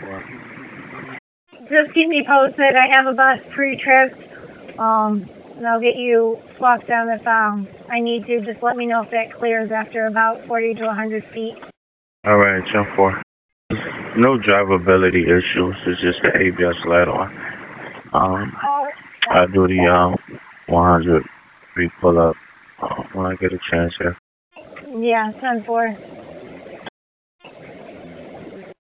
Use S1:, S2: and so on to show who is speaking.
S1: Just keep me posted. I have about 3 trips. And I'll get you swapped down if I need to. Just let me know if that clears after about 40 to 100 feet.
S2: All right, jump 4. No drivability issues. It's just the ABS light on. I do the 100 free pull up when I get a chance here.
S1: Yeah, 10-4.